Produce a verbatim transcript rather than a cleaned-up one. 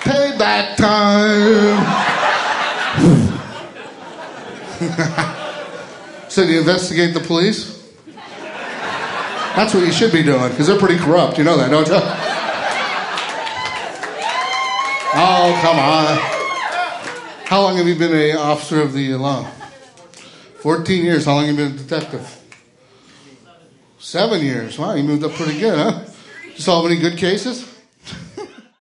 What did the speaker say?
Payback time. So do you investigate the police? That's what you should be doing, because they're pretty corrupt. You know that, don't you? Oh, come on. How long have you been an officer of the law? fourteen years. How long have you been a detective? Seven years. Wow, you moved up pretty good, huh? You solve any good cases?